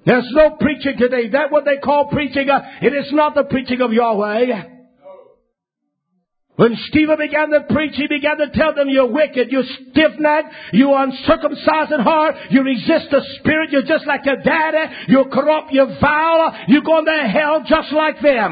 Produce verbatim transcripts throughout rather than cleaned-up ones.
There's no preaching today. That's what they call preaching. Uh, it is not the preaching of Yahweh. When Stephen began to preach, he began to tell them, you're wicked, you're stiff-necked, you're uncircumcised in heart, you resist the Spirit, you're just like your daddy, you're corrupt, you're vile, you're going to hell just like them.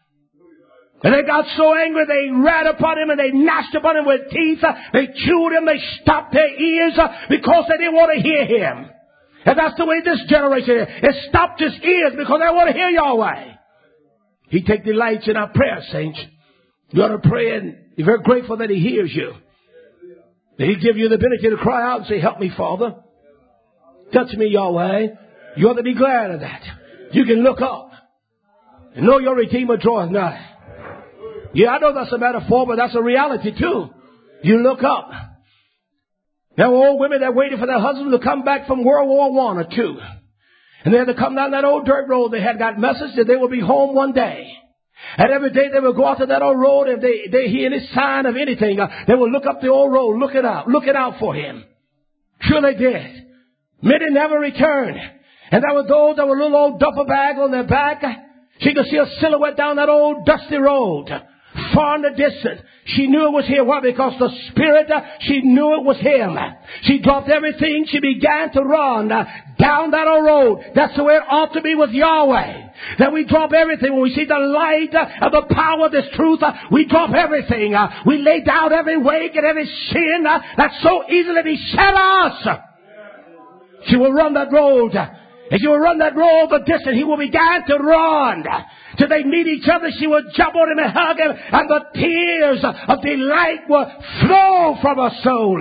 And they got so angry, they ran upon him and they gnashed upon him with teeth. They chewed him, they stopped their ears because they didn't want to hear him. And that's the way this generation is. It stopped his ears because they want to hear Yahweh. He take delight in our prayer, saints. You ought to pray and be very grateful that he hears you. That he give you the ability to cry out and say, help me, Father. Touch me, Yahweh. You ought to be glad of that. You can look up and know your Redeemer draweth nigh. Yeah, I know that's a metaphor, but that's a reality too. You look up. There were old women that waited for their husbands to come back from World War One or two. And they had to come down that old dirt road. They had got message that they would be home one day. And every day they would go out to that old road, and they, they hear any sign of anything, uh, they would look up the old road, look it out, looking out for him. Sure they did. Many never returned. And there were those that were a little old duffel bag on their back. She could see a silhouette down that old dusty road, far in the distance. She knew it was him. Why? Because the Spirit, uh, she knew it was him. She dropped everything. She began to run uh, down that old road. That's the way it ought to be with Yahweh. That we drop everything. When we see the light uh, of the power of this truth, uh, we drop everything. Uh, we lay down every weight and every sin uh, that so easily beset us. She will run that road. If you will run that road the distance, he will begin to run. Till they meet each other, she will jump on him and hug him, and the tears of delight will flow from her soul.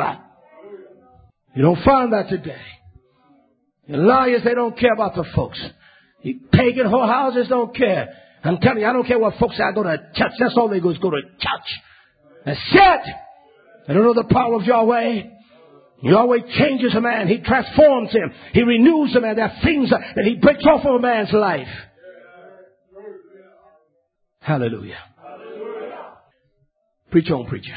You don't find that today. The liars, they don't care about the folks. The pagan whorehouses don't care. I'm telling you, I don't care what folks say. I go to church. That's all they go is go to church. That's it. They don't know the power of Yahweh. Yahweh changes a man. He transforms him. He renews a man. There are things that he breaks off of a man's life. Hallelujah. Hallelujah. Preach on, preacher.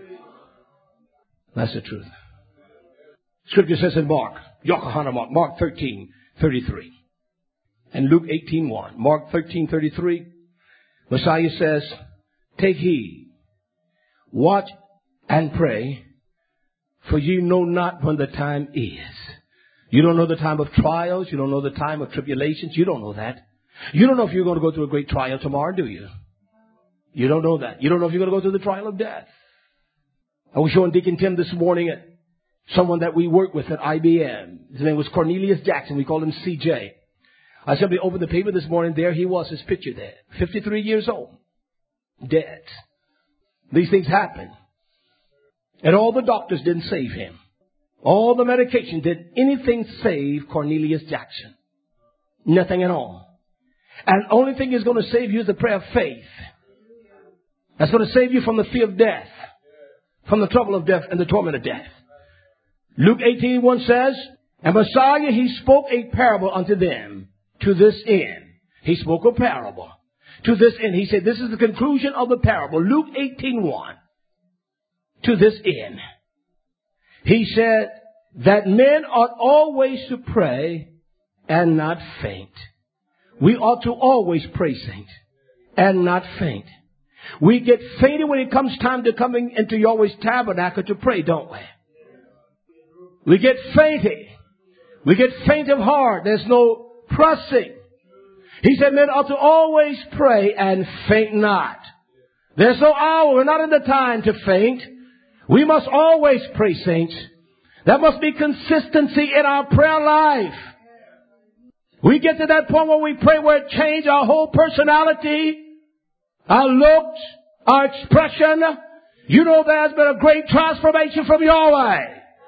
That's the truth. Scripture says in Mark, Yokohana Mark, Mark thirteen thirty-three, and Luke eighteen one. Mark thirteen thirty-three, Messiah says, take heed, watch and pray, for you know not when the time is. You don't know the time of trials. You don't know the time of tribulations. You don't know that. You don't know if you're going to go through a great trial tomorrow, do you? You don't know that. You don't know if you're going to go through the trial of death. I was showing Deacon Tim this morning at someone that we work with at I B M. His name was Cornelius Jackson. We called him C J. I simply opened the paper this morning. There he was, his picture there. fifty-three years old. Dead. These things happen. And all the doctors didn't save him. All the medication did anything save Cornelius Jackson. Nothing at all. And the only thing is going to save you is the prayer of faith. That's going to save you from the fear of death, from the trouble of death and the torment of death. Luke eighteen one says, and Messiah, he spoke a parable unto them to this end. He spoke a parable to this end. He said, this is the conclusion of the parable. Luke eighteen one. To this end. He said that men ought always to pray and not faint. We ought to always pray, saints, and not faint. We get fainted when it comes time to coming into Yahweh's tabernacle to pray, don't we? We get fainted. We get faint of heart. There's no pressing. He said men ought to always pray and faint not. There's no hour. We're not in the time to faint. We must always pray, saints. There must be consistency in our prayer life. We get to that point where we pray where it changes our whole personality, our looks, our expression. You know there's been a great transformation from Yahweh.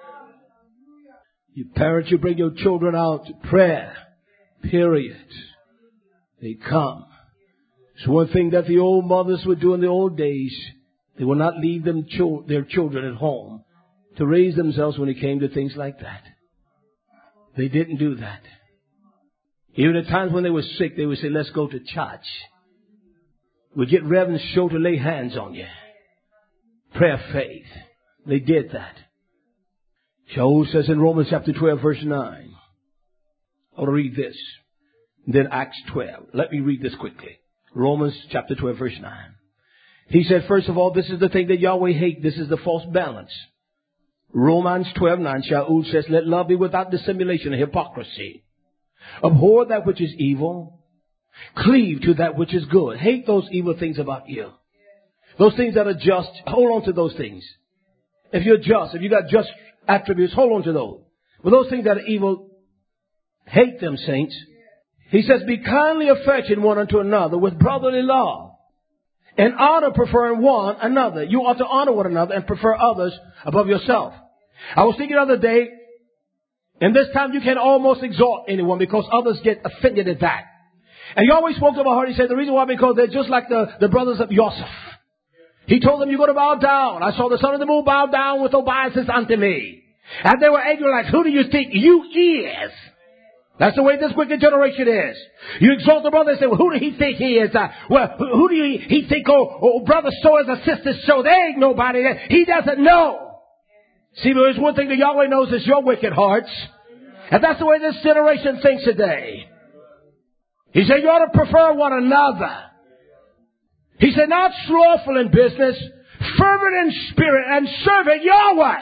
You parents, you bring your children out to prayer. Period. They come. It's one thing that the old mothers would do in the old days. They would not leave them cho- their children at home to raise themselves when it came to things like that. They didn't do that. Even at times when they were sick, they would say, let's go to church. We'll get Reverend Show to lay hands on you. Prayer faith. They did that. Shaul says in Romans chapter twelve verse nine. I'll read this. Then Acts twelve. Let me read this quickly. Romans chapter twelve, verse nine. He said, first of all, this is the thing that Yahweh hates. This is the false balance. Romans twelve, nine. Shaul says, let love be without dissimulation and hypocrisy. Abhor that which is evil. Cleave to that which is good. Hate those evil things about you. Those things that are just, hold on to those things. If you're just, if you got just attributes, hold on to those. But those things that are evil, hate them, saints. He says, be kindly affectioned one unto another with brotherly love, and honor preferring one another. You ought to honor one another and prefer others above yourself. I was thinking the other day, and this time you can almost exhort anyone because others get offended at that. And he always spoke to my heart. He said, the reason why, because they're just like the, the brothers of Joseph. He told them, you're going to bow down. I saw the son of the moon bow down with obeisance unto me. And they were angry like, who do you think you is? That's the way this wicked generation is. You exalt the brother and say, well, who do he think he is? Uh, well, who, who do you, he think, oh, oh, brother so is a sister so. There ain't nobody there. He doesn't know. See, there's one thing that Yahweh knows is your wicked hearts. And that's the way this generation thinks today. He said, you ought to prefer one another. He said, not slothful in business, fervent in spirit, and serving Yahweh.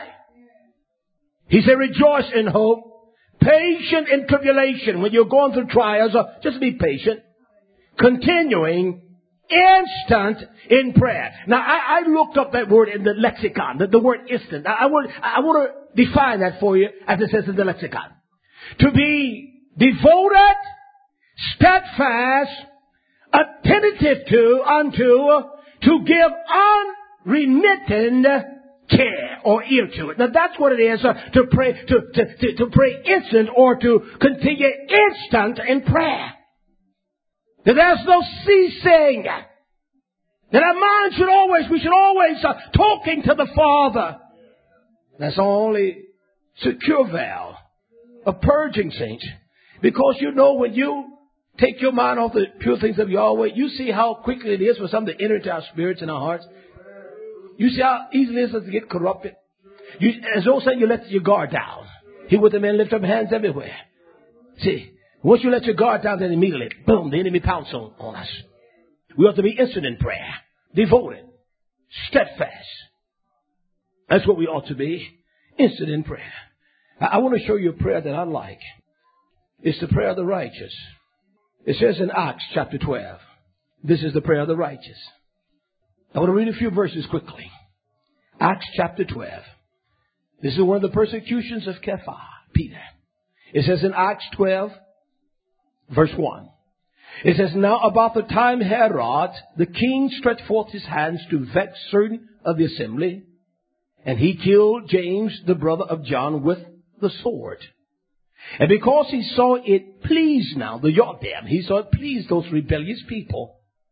He said, rejoice in hope, patient in tribulation. When you're going through trials, just be patient. Continuing, instant in prayer. Now, I, I looked up that word in the lexicon, the, the word instant. I, I, want, I want to define that for you as it says in the lexicon. To be devoted, steadfast, attentive to, unto, to give unremitting care or ear to it. Now that's what it is uh, to pray, to, to, to, to pray instant or to continue instant in prayer. That there's no ceasing. That our mind should always, we should always uh, talking to the Father. That's the only secure valve of purging, saints. Because you know when you take your mind off the pure things of Yahweh, you see how quickly it is for something to enter into our spirits and our hearts. You see how easily it is to get corrupted. You, as though saying you let your guard down. He with the men lift up hands everywhere. See, once you let your guard down, then immediately, boom, the enemy pounces on, on us. We ought to be instant in prayer, devoted, steadfast. That's what we ought to be, instant in prayer. I, I want to show you a prayer that I like. It's the prayer of the righteous. It says in Acts chapter twelve, this is the prayer of the righteous. I want to read a few verses quickly. Acts chapter twelve. This is one of the persecutions of Kepha, Peter. It says in Acts twelve, verse one. It says, now about the time Herod, the king, stretched forth his hands to vex certain of the assembly, and he killed James, the brother of John, with the sword. And because he saw it pleased now, the Yodam, he saw it pleased those rebellious people,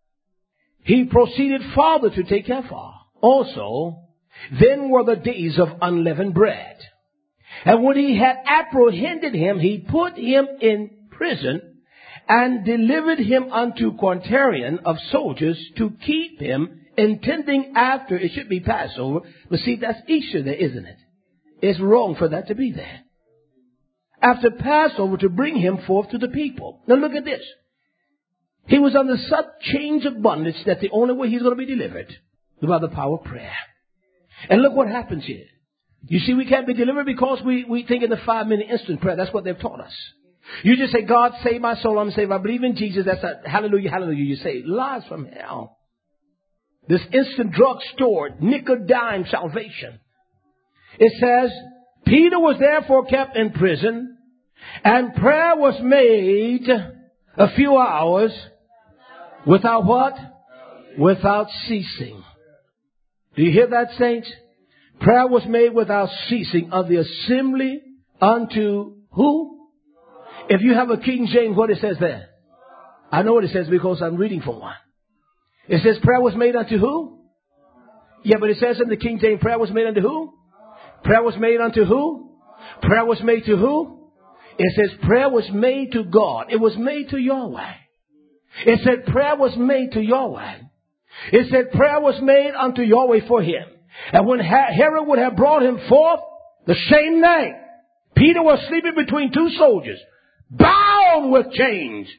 he proceeded farther to take Kepha. Also, then were the days of unleavened bread. And when he had apprehended him, he put him in prison and delivered him unto quaternion of soldiers to keep him, intending after it should be Passover. But see, that's Easter there, isn't it? It's wrong for that to be there. After Passover, to bring him forth to the people. Now look at this. He was under such chains of bondage that the only way he's going to be delivered is by the power of prayer. And look what happens here. You see, we can't be delivered because we, we think in the five minute instant prayer. That's what they've taught us. You just say, God, save my soul. I'm saved. I believe in Jesus. That's a hallelujah, hallelujah. You say, lies from hell. This instant drugstore, nickel dime salvation. It says, Peter was therefore kept in prison, and prayer was made a few hours without what? Without ceasing. Do you hear that, saints? Prayer was made without ceasing of the assembly unto who? If you have a King James, what it says there? I know what it says because I'm reading from one. It says prayer was made unto who? Yeah, but it says in the King James, prayer was made unto who? Prayer was made unto who? Prayer was made to who? It says prayer was made to God. It was made to Yahweh. It said prayer was made to Yahweh. It said prayer was made unto Yahweh for him. And when Herod would have brought him forth, the same night, Peter was sleeping between two soldiers, bound with chains.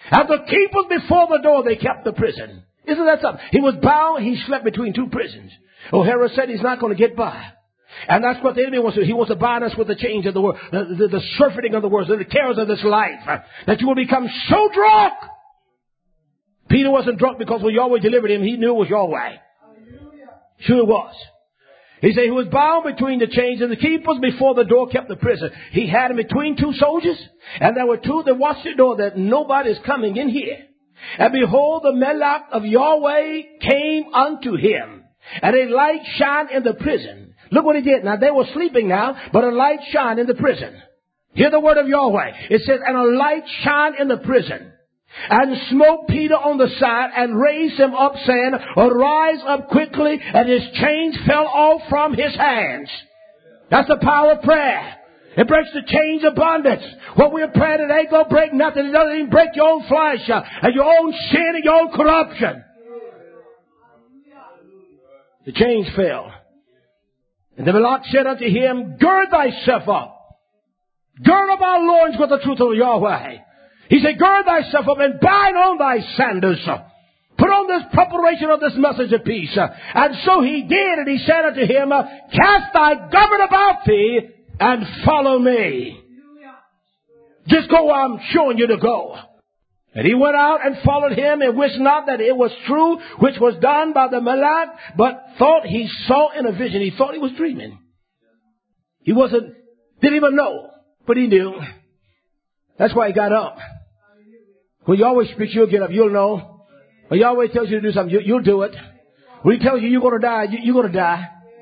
And the keepers before the door, they kept the prison. Isn't that something? He was bound. He slept between two prisons. Oh, Herod said he's not going to get by. And that's what the enemy wants to do. He wants to bind us with the chains of the world, the, the, the surfeiting of the world, the cares of this life, uh, that you will become so drunk. Peter wasn't drunk because when Yahweh delivered him, he knew it was Yahweh. Sure it was. He said he was bound between the chains, and the keepers before the door kept the prison. He had him between two soldiers, and there were two that watched the door, that nobody is coming in here. And behold, the Melech of Yahweh came unto him, and a light shined in the prison. Look what he did. Now, they were sleeping now, but a light shined in the prison. Hear the word of Yahweh. It says, and a light shined in the prison, and smote Peter on the side, and raised him up, saying, arise up quickly, and his chains fell off from his hands. That's the power of prayer. It breaks the chains of bondage. What we're praying, it ain't gonna break nothing. It doesn't even break your own flesh, uh, and your own sin and your own corruption. The chains fell. And the Malach said unto him, gird thyself up. Gird up our loins with the truth of Yahweh. He said, gird thyself up and bind on thy sandals. Put on this preparation of this message of peace. And so he did, and he said unto him, cast thy garment about thee and follow me. Just go where I'm showing you to go. And he went out and followed him, and wished not that it was true which was done by the Malach, but thought he saw in a vision. He thought he was dreaming. He wasn't, didn't even know, but he knew. That's why he got up. When Yahweh speaks, you'll get up. You'll know. When Yahweh tells you to do something, you, you'll do it. When he tells you you're going to die, you, you're going to die.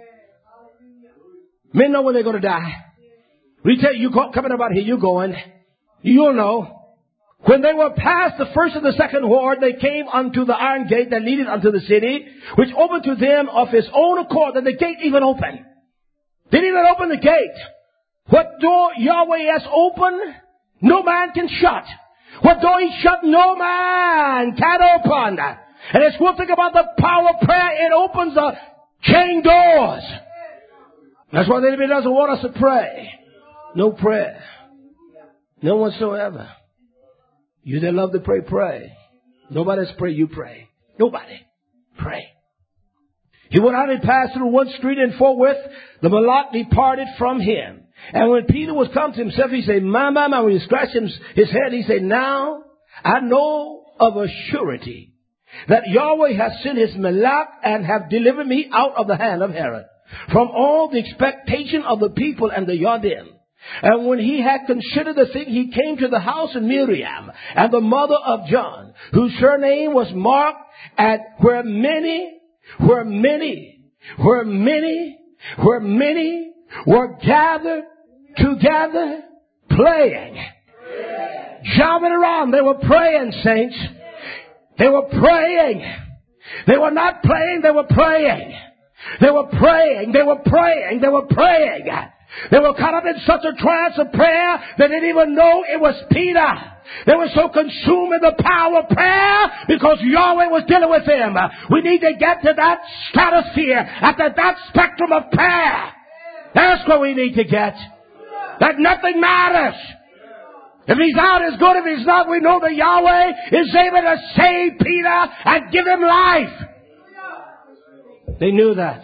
Men know when they're going to die. When he tells you you're coming about here, you're going. You'll know. When they were past the first and the second ward, they came unto the iron gate that leadeth unto the city, which opened to them of his own accord, and the gate even opened. They didn't even open the gate. What door Yahweh has opened, no man can shut. What door he shut, no man can open. And it's one thing about the power of prayer, it opens the chain doors. That's why the enemy doesn't want us to pray. No prayer. No whatsoever. You that love to pray, pray. Nobody's pray, you pray. Nobody. Pray. He went out and passed through one street, and forthwith the Malach departed from him. And when Peter was come to himself, he said, my, my, my. When he scratched his, his head, he said, now I know of a surety that Yahweh has sent his Malach and have delivered me out of the hand of Herod, from all the expectation of the people and the Yarden. And when he had considered the thing, he came to the house of Miriam and the mother of John, whose surname was Mark, and where many, where many, where many, where many were gathered together playing. Jumping around. They were praying, saints. They were praying. They were not playing, they were praying. They were praying, they were praying, they were praying. They were caught up in such a trance of prayer they didn't even know it was Peter. They were so consumed in the power of prayer because Yahweh was dealing with them. We need to get to that stratosphere, at the, that spectrum of prayer. That's where we need to get. That nothing matters. If he's out, it's good. If he's not, we know that Yahweh is able to save Peter and give him life. They knew that.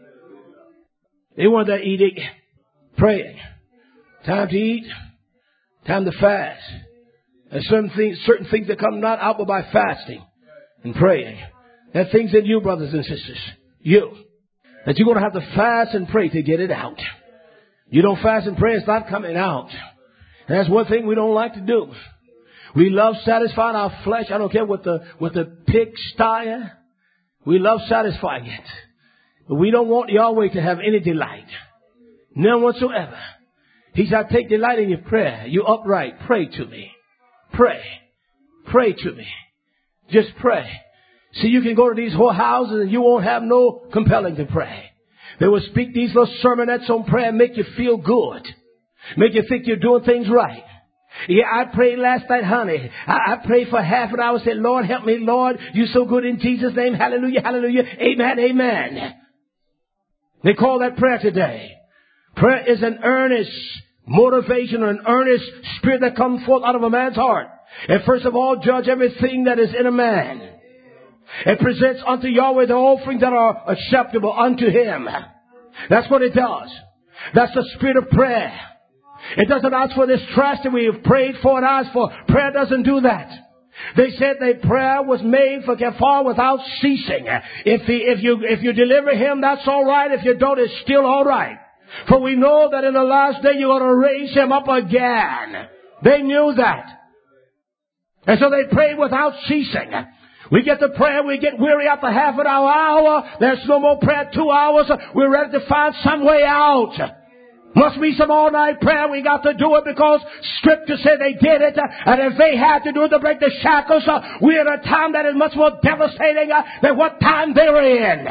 They wanted that edict. Praying. Time to eat. Time to fast. There's certain things, certain things that come not out but by fasting and praying. There are things in you, brothers and sisters. You. That you're going to have to fast and pray to get it out. You don't fast and pray, it's not coming out. And that's one thing we don't like to do. We love satisfying our flesh. I don't care what the, what the pigsty. We love satisfying it. But we don't want Yahweh to have any delight. None whatsoever. He said, take delight in your prayer. You upright. Pray to me. Pray. Pray to me. Just pray. See, you can go to these whorehouses and you won't have no compelling to pray. They will speak these little sermonettes on prayer and make you feel good. Make you think you're doing things right. Yeah, I prayed last night, honey. I, I prayed for half an hour. Said, Lord, help me, Lord. You so good in Jesus' name. Hallelujah, hallelujah. Amen, amen. They call that prayer today. Prayer is an earnest motivation or an earnest spirit that comes forth out of a man's heart. And first of all, judge everything that is in a man. It presents unto Yahweh the offerings that are acceptable unto Him. That's what it does. That's the spirit of prayer. It doesn't ask for this trust that we have prayed for and asked for. Prayer doesn't do that. They said that prayer was made for Kephar without ceasing. If he, if you, if you deliver him, that's all right. If you don't, it's still all right. For we know that in the last day you're going to raise him up again. They knew that. And so they prayed without ceasing. We get to prayer, we get weary after half an hour, hour. There's no more prayer, two hours. We're ready to find some way out. Must be some all-night prayer. We got to do it because Scripture said they did it. And if they had to do it to break the shackles, we're in a time that is much more devastating than what time they were in.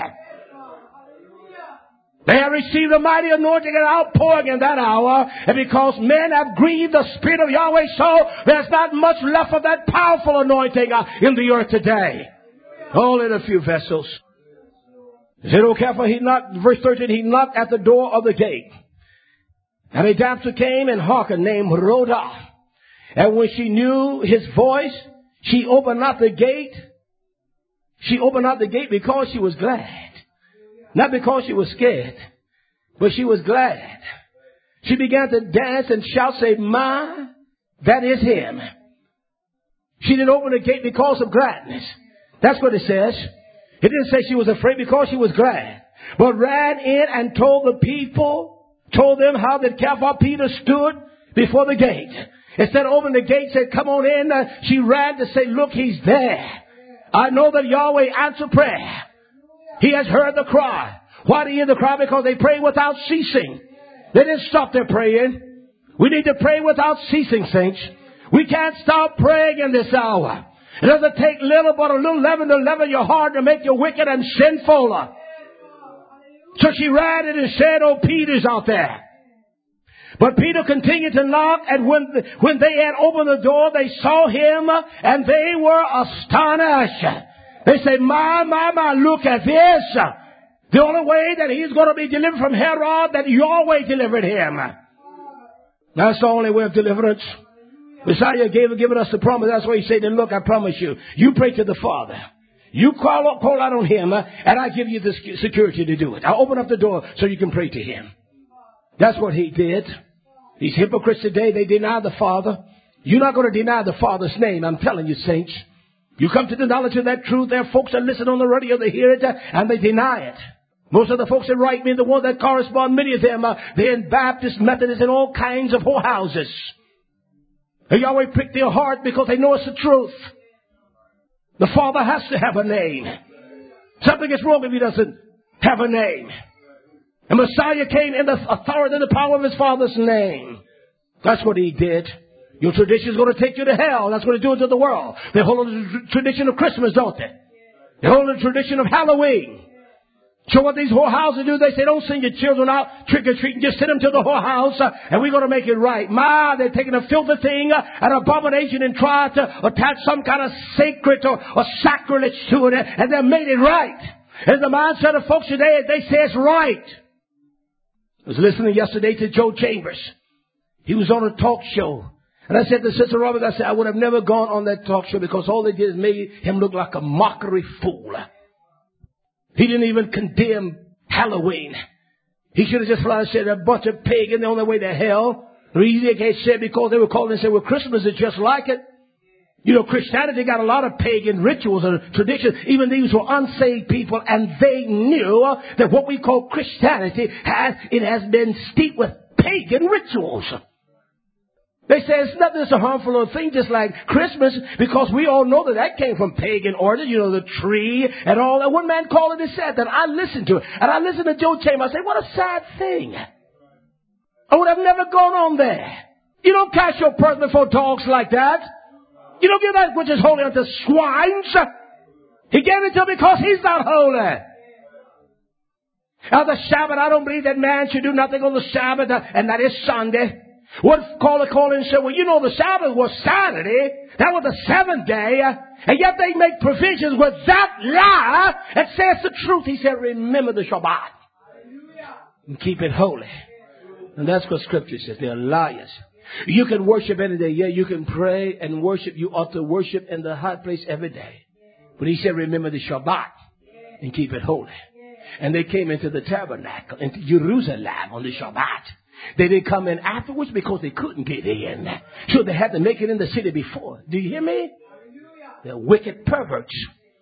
They have received a mighty anointing and outpouring in that hour. And because men have grieved the Spirit of Yahweh, so there's not much left of that powerful anointing in the earth today. Only in a few vessels. Zedekiah, he knocked, verse thirteen, he knocked at the door of the gate. And a damsel came and hearkened named Rhoda. And when she knew his voice, she opened not the gate. She opened not the gate because she was glad. Not because she was scared, but she was glad. She began to dance and shout, say, "My, that is him." She didn't open the gate because of gladness. That's what it says. It didn't say she was afraid because she was glad. But ran in and told the people, told them how that Kephar Peter stood before the gate. Instead of opening the gate, said, "Come on in." Uh, she ran to say, "Look, he's there. I know that Yahweh answered prayer. He has heard the cry." Why do you hear the cry? Because they pray without ceasing. They didn't stop their praying. We need to pray without ceasing, saints. We can't stop praying in this hour. It doesn't take little but a little leaven to leaven your heart to make you wicked and sinful. So she ran in and said, "Oh, Peter's out there." But Peter continued to knock, and when, the, when they had opened the door, they saw him, and they were astonished. They said, "My, my, my, look at this. The only way that he's going to be delivered from Herod, that Yahweh delivered him." That's the only way of deliverance. Messiah gave given us the promise. That's why he said, "And look, I promise you, you pray to the Father. You call, up, call out on him, and I give you the security to do it. I'll open up the door so you can pray to him." That's what he did. These hypocrites today, they deny the Father. You're not going to deny the Father's name. I'm telling you, saints. You come to the knowledge of that truth. There are folks that listen on the radio, they hear it, and they deny it. Most of the folks that write me, the ones that correspond, many of them, uh, they're in Baptist, Methodist, and all kinds of whorehouses. And Yahweh pricked their heart because they know it's the truth. The Father has to have a name. Something is wrong if he doesn't have a name. And Messiah came in the authority and the power of his Father's name. That's what he did. Your tradition is going to take you to hell. That's what they do to the world. They hold the tradition of Christmas, don't they? They hold the tradition of Halloween. So what these whorehouses do, they say, "Don't send your children out trick-or-treating. Just send them to the whorehouse, uh, and we're going to make it right." Ma, they're taking a filthy thing, uh, an abomination, and try to attach some kind of sacred or, or sacrilege to it, and they made it right. And the mindset of folks today, they say it's right. I was listening yesterday to Joe Chambers. He was on a talk show. And I said to Sister Roberts, I said, I would have never gone on that talk show because all they did is made him look like a mockery fool. He didn't even condemn Halloween. He should have just flat said a bunch of pagans, the only way to hell. The reason they said because they were calling and said, well, Christmas is just like it. You know, Christianity got a lot of pagan rituals and traditions. Even these were unsaved people, and they knew that what we call Christianity has, it has been steeped with pagan rituals. They say it's nothing so harmful a thing just like Christmas, because we all know that that came from pagan origin, you know, the tree and all that. One man called it and said that. I listened to it. And I listened to Joe Chambers. I said, what a sad thing. I would have never gone on there. You don't cast your pearls before dogs like that. You don't give that which is holy unto swines. He gave it to him because he's not holy. Now the Sabbath, I don't believe that man should do nothing on the Sabbath, and that is Sunday. What caller called in and said, well, you know, the Sabbath was Saturday. That was the seventh day. And yet they make provisions with that lie and say it's the truth. He said, remember the Shabbat and keep it holy. And that's what Scripture says. They're liars. You can worship any day. Yeah, you can pray and worship. You ought to worship in the high place every day. But he said, remember the Shabbat and keep it holy. And they came into the tabernacle, into Jerusalem on the Shabbat. They didn't come in afterwards because they couldn't get in. So they had to make it in the city before. Do you hear me? They're wicked perverts.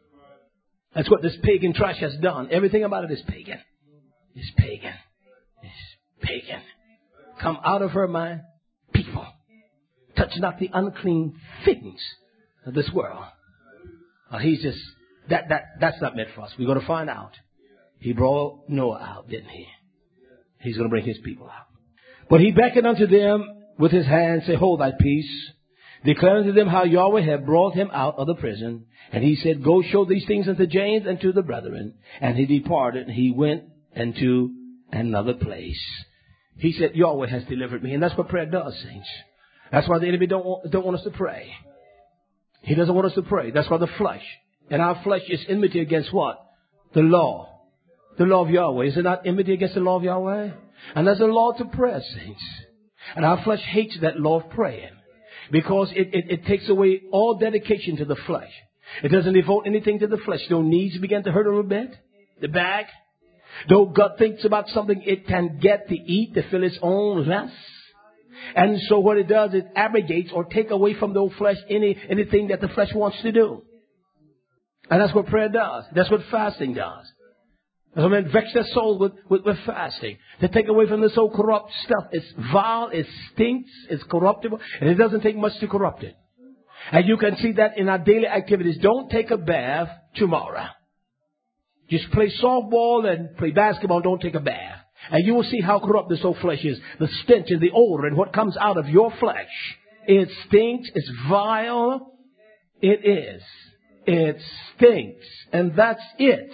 That's what this pagan trash has done. Everything about it is pagan. It's pagan. It's pagan. Come out of her mind, people. Touch not the unclean things of this world. Uh, he's just, that, that, that's not meant for us. We're going to find out. He brought Noah out, didn't he? He's going to bring his people out. But he beckoned unto them with his hand, say, hold thy peace, declaring to them how Yahweh had brought him out of the prison. And he said, go show these things unto James and to the brethren. And he departed, and he went into another place. He said, Yahweh has delivered me. And that's what prayer does, saints. That's why the enemy don't want, don't want us to pray. He doesn't want us to pray. That's why the flesh. And our flesh is enmity against what? The law. The law of Yahweh. Is it not enmity against the law of Yahweh? And there's a law to prayer, saints. And our flesh hates that law of praying. Because it, it, it takes away all dedication to the flesh. It doesn't devote anything to the flesh. Though knees begin to hurt a little bit. The back. Though God thinks about something it can get to eat to fill its own lust. And so what it does, it abrogates or take away from the flesh any anything that the flesh wants to do. And that's what prayer does. That's what fasting does. That's what men vex their soul with, with, with fasting. To take away from this old corrupt stuff. It's vile, it stinks, it's corruptible, and it doesn't take much to corrupt it. And you can see that in our daily activities. Don't take a bath tomorrow. Just play softball and play basketball. Don't take a bath. And you will see how corrupt this old flesh is. The stench and the odor and what comes out of your flesh. It stinks. It's vile. It is. It stinks. And that's it.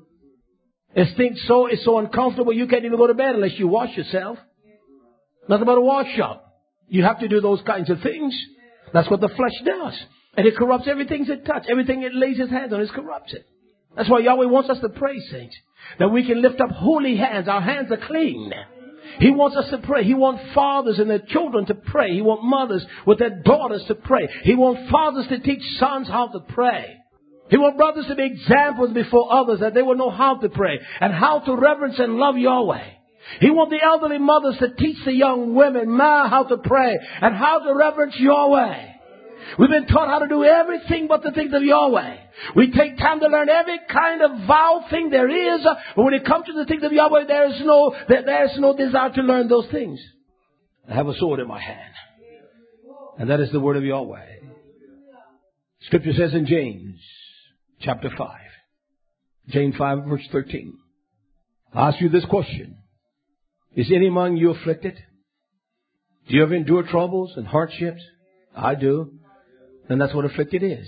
It stinks so, it's so uncomfortable you can't even go to bed unless you wash yourself. Nothing but a wash up. You have to do those kinds of things. That's what the flesh does. And it corrupts everything it touches. Everything it lays its hands on, it corrupts it. That's why Yahweh wants us to pray, saints. That we can lift up holy hands. Our hands are clean. He wants us to pray. He wants fathers and their children to pray. He wants mothers with their daughters to pray. He wants fathers to teach sons how to pray. He wants brothers to be examples before others that they will know how to pray and how to reverence and love Yahweh. He wants the elderly mothers to teach the young women ma how to pray and how to reverence Yahweh. We've been taught how to do everything but the things of Yahweh. We take time to learn every kind of vile thing there is. But when it comes to the things of Yahweh, there is no, there is no desire to learn those things. I have a sword in my hand. And that is the word of Yahweh. Scripture says in James chapter five. James five verse thirteen. I ask you this question. Is any among you afflicted? Do you ever endure troubles and hardships? I do. And that's what afflicted is.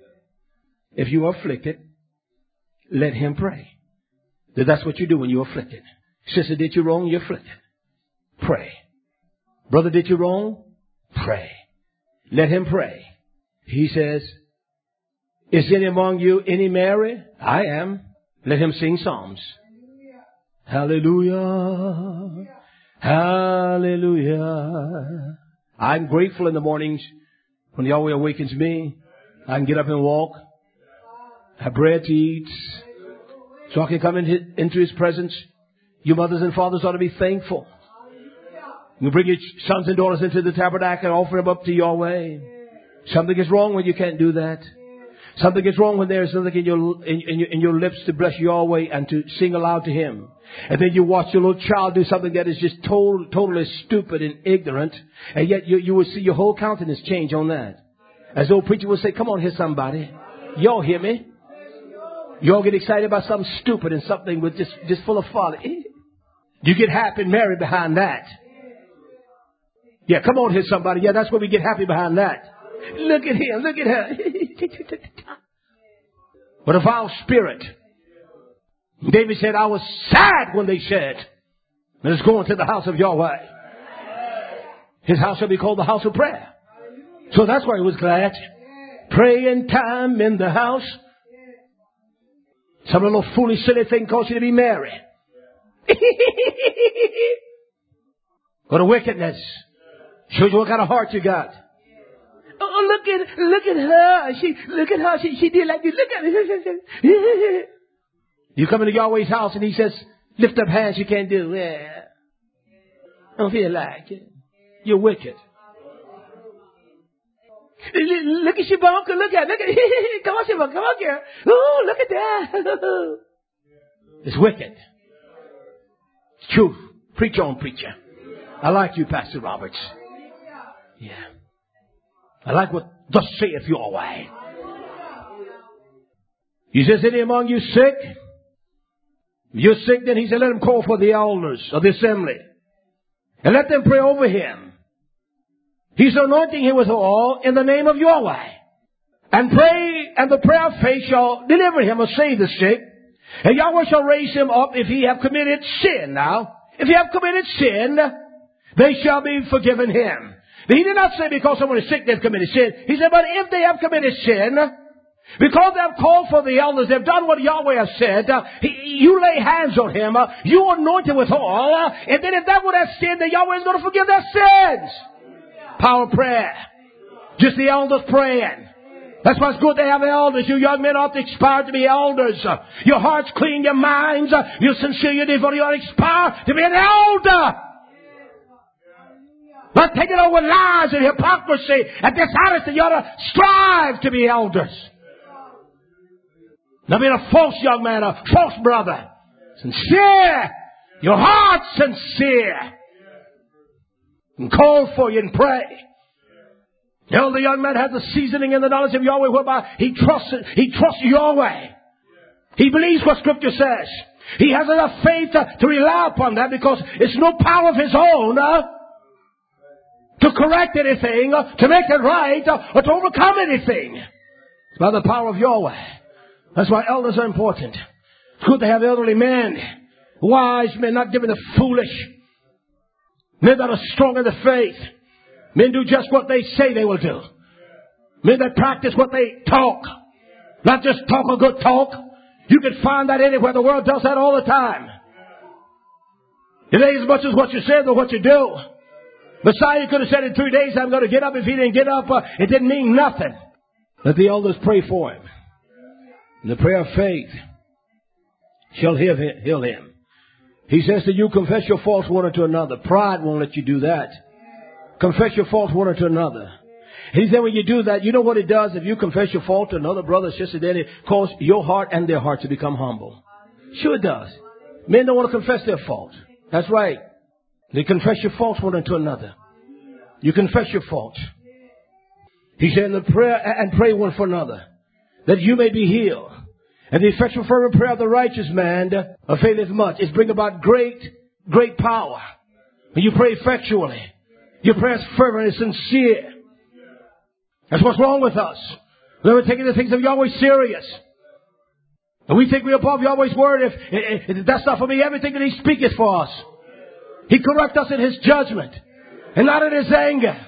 If you are afflicted, let him pray. That's what you do when you're afflicted. Sister, did you wrong? You're afflicted. Pray. Brother, did you wrong? Pray. Let him pray. He says, is any among you any merry? I am. Let him sing psalms. Hallelujah. Hallelujah. I'm grateful in the mornings when Yahweh awakens me. I can get up and walk. Have bread to eat. So I can come into, into His presence. You mothers and fathers ought to be thankful. You bring your sons and daughters into the tabernacle and offer them up to Yahweh. Something is wrong when you can't do that. Something is wrong when there is nothing in your, in, in, your, in your lips to bless Yahweh and to sing aloud to Him. And then you watch your little child do something that is just total, totally stupid and ignorant. And yet you, you will see your whole countenance change on that. As the old preacher would say, come on here somebody. Y'all hear me? Y'all get excited about something stupid and something with just, just full of folly. You get happy and merry behind that. Yeah, come on here somebody. Yeah, that's where we get happy behind that. Look at him. Look at her. What a vile spirit. David said, I was sad when they said, let's go into the house of Yahweh. His house shall be called the house of prayer. So that's why he was glad. Praying time in the house. Some little foolish silly thing caused you to be merry. What a wickedness. Shows you what kind of heart you got. Oh, look at, look at her. She, look at her. She, she did like this. Look at it. You come into Yahweh's house and he says, lift up hands you can't do. Yeah. Don't feel like it. You're wicked. Look at Shabonka. Look at, look at, come on, Shabonka. Come on, girl. Oh, look at that. It's wicked. It's truth. Preach on, preacher. I like you, Pastor Roberts. Yeah. I like what thus saith Yahweh. He says, any among you sick? If you're sick, then he said, let him call for the elders of the assembly. And let them pray over him. He's anointing him with oil in the name of Yahweh. And pray, and the prayer of faith shall deliver him or save the sick. And Yahweh shall raise him up if he have committed sin. Now, if he have committed sin, they shall be forgiven him. He did not say because someone is sick they've committed sin. He said, but if they have committed sin, because they have called for the elders, they've done what Yahweh has said, uh, he, you lay hands on him, uh, you anoint him with oil, uh, and then if that would have sinned, then Yahweh is going to forgive their sins. Power of prayer. Just the elders praying. That's why it's good to have elders. You young men ought to aspire to be elders. Uh, your heart's clean, your minds, uh, you're sincere, you're devoted, you ought to aspire to be an elder. Not taking over lies and hypocrisy and dishonesty. You ought to strive to be elders. Not being a false young man, a false brother. Sincere. Your heart sincere. And call for you and pray. The elder young man has the seasoning and the knowledge of Yahweh whereby he trusts it. He trusts Yahweh. He believes what Scripture says. He has enough faith to, to rely upon that because it's no power of his own uh, to correct anything, uh, to make it right, uh, or to overcome anything. It's by the power of Yahweh. That's why elders are important. It's good to have elderly men, wise men, not given to foolish. Men that are strong in the faith. Men do just what they say they will do. Men that practice what they talk. Not just talk a good talk. You can find that anywhere. The world does that all the time. It ain't as much as what you say or what you do. Messiah could have said in three days I'm going to get up. If he didn't get up, uh, it didn't mean nothing. Let the elders pray for him. And the prayer of faith shall heal him. He says to you, confess your faults one unto another. Pride won't let you do that. Confess your faults one unto another. He said when you do that, you know what it does? If you confess your fault to another brother, sister, then it causes your heart and their heart to become humble. Sure it does. Men don't want to confess their faults. That's right. They confess your faults one unto another. You confess your faults. He said in the prayer, and pray one for another, that you may be healed. And the effectual fervent prayer of the righteous man availeth much. It's bring about great, great power. When you pray effectually, your prayer is fervent and sincere. That's what's wrong with us. We're never taking the things of Yahweh serious. And we think we're above Yahweh's word. If, if, if that's not for me, everything that He speaks is for us. He corrects us in His judgment and not in His anger.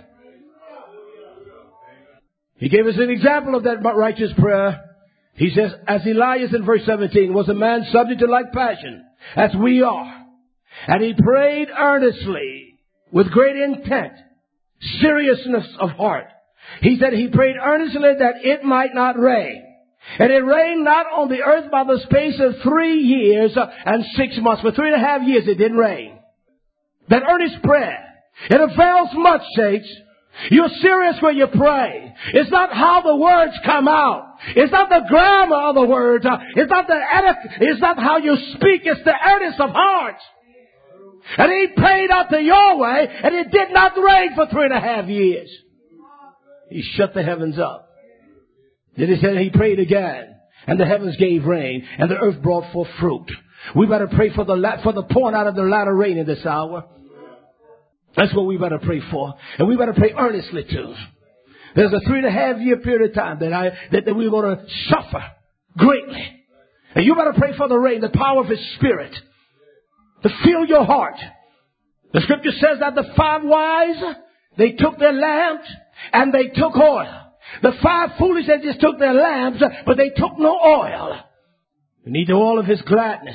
He gave us an example of that righteous prayer. He says, as Elias in verse seventeen was a man subject to like passion, as we are. And he prayed earnestly with great intent, seriousness of heart. He said he prayed earnestly that it might not rain. And it rained not on the earth by the space of three years and six months. For three and a half years it didn't rain. That earnest prayer, it avails much, saints. You're serious when you pray. It's not how the words come out. It's not the grammar of the words. It's not the edif- It's not how you speak. It's the earnest of heart. And he prayed out to Yahweh, and it did not rain for three and a half years. He shut the heavens up. Then he said he prayed again, and the heavens gave rain, and the earth brought forth fruit. We better pray for the la- for the pouring out of the latter rain in this hour. That's what we better pray for. And we better pray earnestly too. There's a three and a half year period of time that I, that, that we're going to suffer greatly. And you better pray for the rain, the power of His Spirit, to fill your heart. The Scripture says that the five wise, they took their lamps and they took oil. The five foolish, they just took their lamps, but they took no oil. We need the oil of His gladness.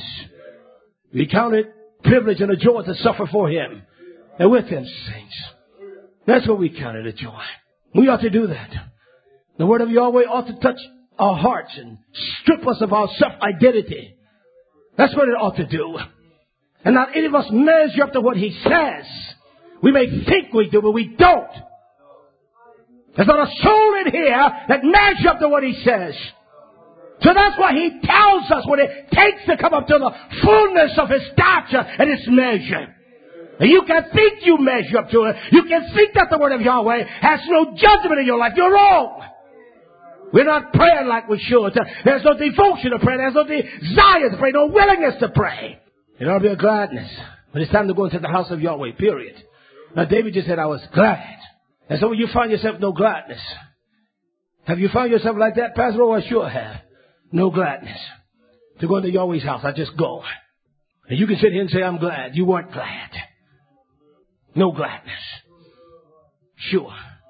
We count it privilege and a joy to suffer for Him and with Him, saints. That's what we count it a joy. We ought to do that. The word of Yahweh ought to touch our hearts and strip us of our self-identity. That's what it ought to do. And not any of us measure up to what he says. We may think we do, but we don't. There's not a soul in here that measures up to what he says. So that's why he tells us what it takes to come up to the fullness of his stature and his measure. And you can think you measure up to it. You can think that the word of Yahweh has no judgment in your life. You're wrong. We're not praying like we should. There's no devotion to pray. There's no desire to pray. No willingness to pray. It ought to be a gladness when it's time to go into the house of Yahweh, period. Now David just said, I was glad. And so when you find yourself no gladness, have you found yourself like that, Pastor? Oh, I sure have. No gladness. To go into Yahweh's house, I just go. And you can sit here and say, I'm glad. You weren't glad. No gladness. Sure.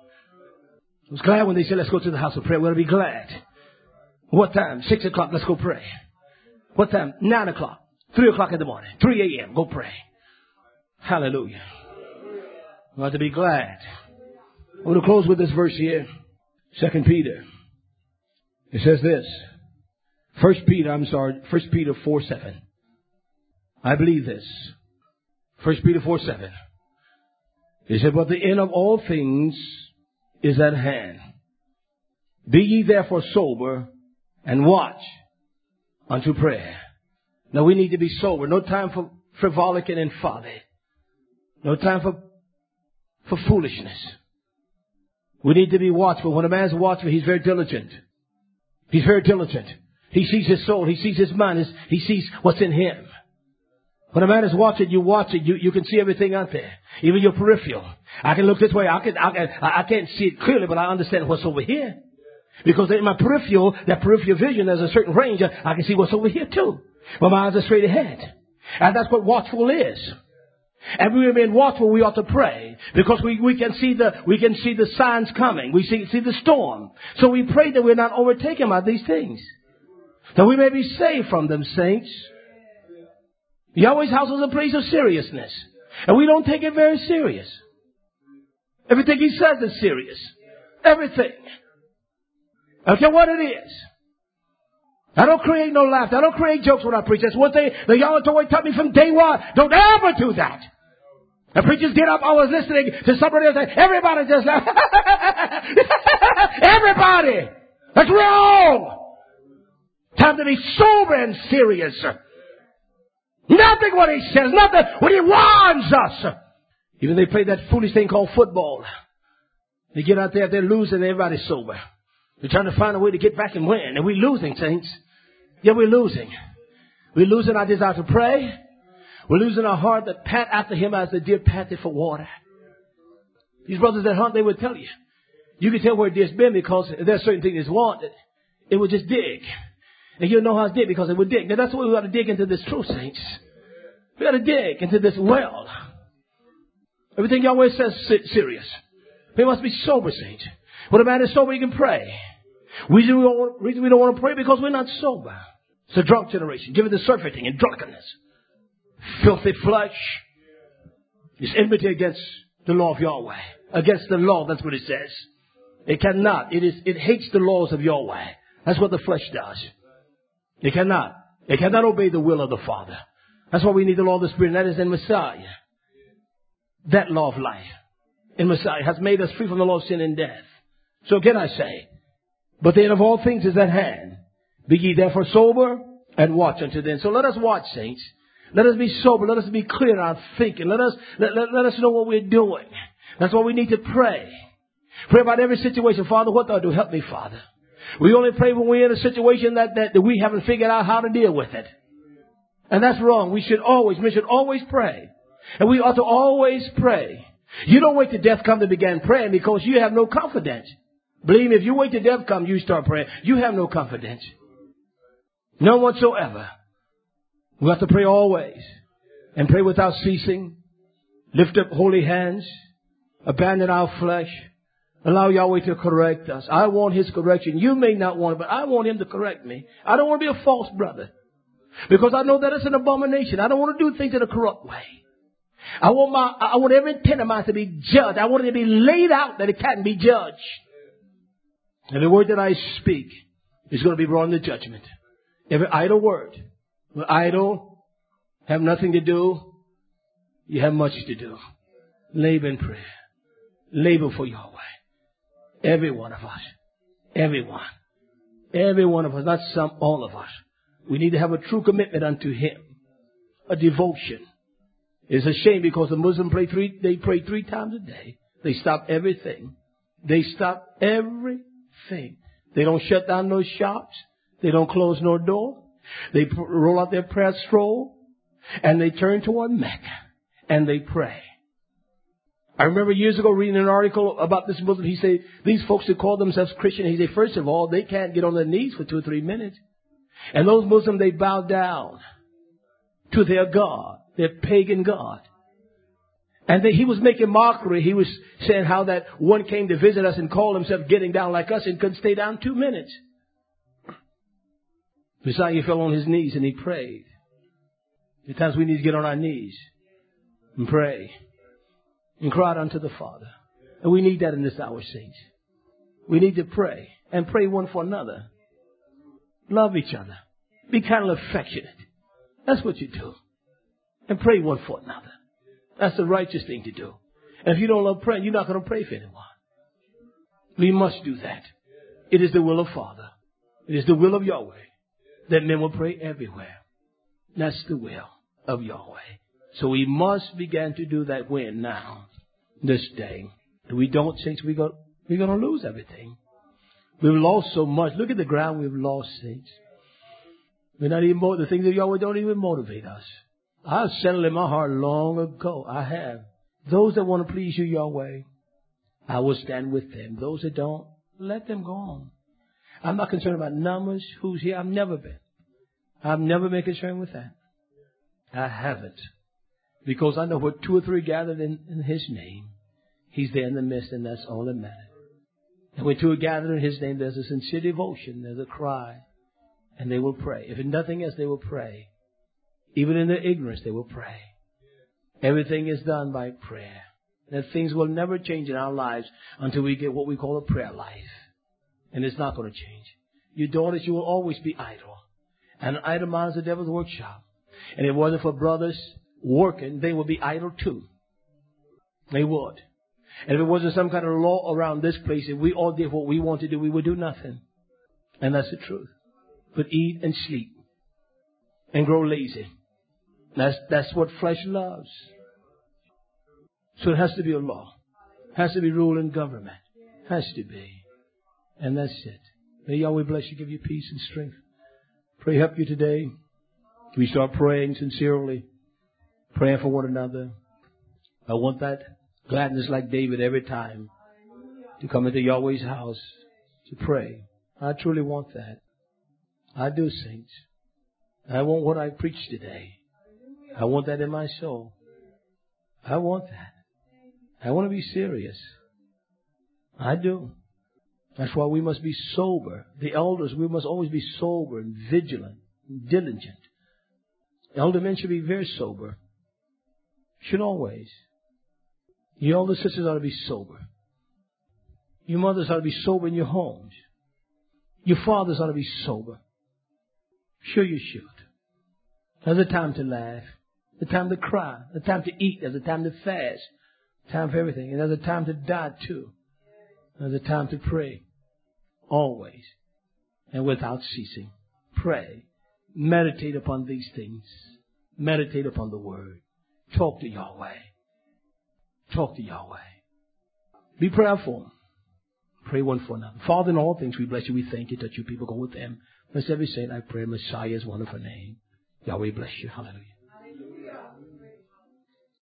I was glad when they said, let's go to the house of prayer. We'll be glad. What time? Six o'clock, let's go pray. What time? Nine o'clock. Three o'clock in the morning. Three a.m. Go pray. Hallelujah. We ought to be glad. I want to close with this verse here. Second Peter. It says this. First Peter, I'm sorry. First Peter four seven. I believe this. First Peter four seven. He said, but the end of all things is at hand. Be ye therefore sober and watch unto prayer. Now we need to be sober. No time for frivolity and folly. No time for, for foolishness. We need to be watchful. When a man's watchful, he's very diligent. He's very diligent. He sees his soul. He sees his mind. He sees what's in him. When a man is watching, you watch it. You, you can see everything out there. Even your peripheral. I can look this way. I can, I can, I can't see it clearly, but I understand what's over here. Because in my peripheral, that peripheral vision, there's a certain range. I can see what's over here too. But my eyes are straight ahead. And that's what watchful is. And we remain watchful, we ought to pray. Because we, we can see the, we can see the signs coming. We see, see the storm. So we pray that we're not overtaken by these things. That we may be saved from them, saints. Yahweh's house is a place of seriousness. And we don't take it very serious. Everything he says is serious. Everything. I don't care what it is. I don't create no laughter. I don't create jokes when I preach. That's one thing the Yahweh taught me from day one. Don't ever do that. The preachers get up. I was listening to somebody else say, everybody just laugh. Everybody. That's wrong. Time to be sober and serious. Nothing what he says. Nothing what he warns us. Even they play that foolish thing called football. They get out there, they're losing, everybody's sober. They're trying to find a way to get back and win. And we're losing, saints. Yeah, we're losing. We're losing our desire to pray. We're losing our heart that pat after him as the deer panted for water. These brothers that hunt, they would tell you. You can tell where a deer's been because there's certain things it's wanted. It would just dig. And you'll know how it's dig because it would dig. Now that's why we got to dig into this truth, saints. We got to dig into this well. Everything Yahweh says is serious. We must be sober, saints. When a man is sober, he can pray. Reason we don't, reason we don't want to pray because we're not sober. It's a drunk generation, given to surfeiting and drunkenness. Filthy flesh. It's enmity against the law of Yahweh. Against the law, that's what it says. It cannot. It is. It hates the laws of Yahweh. That's what the flesh does. It cannot. It cannot obey the will of the Father. That's why we need the law of the Spirit, and that is in Messiah. That law of life in Messiah has made us free from the law of sin and death. So again I say, but the end of all things is at hand. Be ye therefore sober and watch unto then. So let us watch, saints. Let us be sober. Let us be clear in our thinking. Let us, let, let, let us know what we're doing. That's why we need to pray. Pray about every situation. Father, what do I do? Help me, Father. We only pray when we're in a situation that, that, that we haven't figured out how to deal with it. And that's wrong. We should always, we should always pray. And we ought to always pray. You don't wait till death come to begin praying because you have no confidence. Believe me, if you wait till death come, you start praying. You have no confidence. None whatsoever. We have to pray always. And pray without ceasing. Lift up holy hands. Abandon our flesh. Allow Yahweh to correct us. I want his correction. You may not want it, but I want him to correct me. I don't want to be a false brother. Because I know that it's an abomination. I don't want to do things in a corrupt way. I want my, I want every intent of mine to be judged. I want it to be laid out that it can't be judged. Every word that I speak is going to be brought into judgment. Every idle word. When idle, have nothing to do, you have much to do. Labor in prayer. Labor for Yahweh. Every one of us. Everyone. Every one of us. Not some, all of us. We need to have a true commitment unto Him. A devotion. It's a shame because the Muslims pray three, they pray three times a day. They stop everything. They stop everything. They don't shut down no shops. They don't close no door. They pr- roll out their prayer scroll and they turn toward Mecca and they pray. I remember years ago reading an article about this Muslim. He said, these folks that call themselves Christian, he said, first of all, they can't get on their knees for two or three minutes. And those Muslims, they bow down to their God, their pagan God. And then he was making mockery. He was saying how that one came to visit us and called himself getting down like us and couldn't stay down two minutes. Messiah fell on his knees and he prayed. At times we need to get on our knees and pray and cry out unto the Father. And we need that in this hour, saints. We need to pray and pray one for another. Love each other. Be kind of affectionate. That's what you do. And pray one for another. That's the righteous thing to do. And if you don't love praying, you're not going to pray for anyone. We must do that. It is the will of Father. It is the will of Yahweh that men will pray everywhere. That's the will of Yahweh. So we must begin to do that when? Now. This day. If we don't, saints, we go, we're going to lose everything. We've lost so much. Look at the ground we've lost, saints. We're not even, the things of Yahweh don't even motivate us. I've settled in my heart long ago. I have. Those that want to please you, Yahweh, I will stand with them. Those that don't, let them go on. I'm not concerned about numbers, who's here. I've never been. I've never been concerned with that. I haven't. Because I know where two or three gathered in, in His name, He's there in the midst, and that's all that matters. And when two are gathered in His name, there's a sincere devotion, there's a cry, and they will pray. If in nothing else, they will pray. Even in their ignorance, they will pray. Everything is done by prayer. That things will never change in our lives until we get what we call a prayer life. And it's not going to change. Your daughters, you will always be idle. And an idle mind is the devil's workshop. And if it wasn't for brothers working, they would be idle too. They would. And if it wasn't some kind of law around this place, if we all did what we want to do, we would do nothing. And that's the truth. But eat and sleep and grow lazy. That's, that's what flesh loves. So it has to be a law. It has to be rule and government. It has to be. And that's it. May Yahweh bless you, give you peace and strength. Pray help you today. We start praying sincerely. Praying for one another. I want that gladness like David every time to come into Yahweh's house to pray. I truly want that. I do, saints. I want what I preached today. I want that in my soul. I want that. I want to be serious. I do. That's why we must be sober. The elders, we must always be sober and vigilant and diligent. Elder men should be very sober. Should always. Your elder sisters ought to be sober. Your mothers ought to be sober in your homes. Your fathers ought to be sober. Sure you should. There's a time to laugh. There's a time to cry. There's a time to eat. There's a time to fast. Time for everything. And there's a time to die too. There's a time to pray. Always. And without ceasing. Pray. Meditate upon these things. Meditate upon the Word. Talk to Yahweh. Talk to Yahweh. Be prayerful. Pray one for another. Father, in all things we bless you. We thank you that you people go with them. Bless every saint. I pray Messiah's wonderful name. Yahweh bless you. Hallelujah.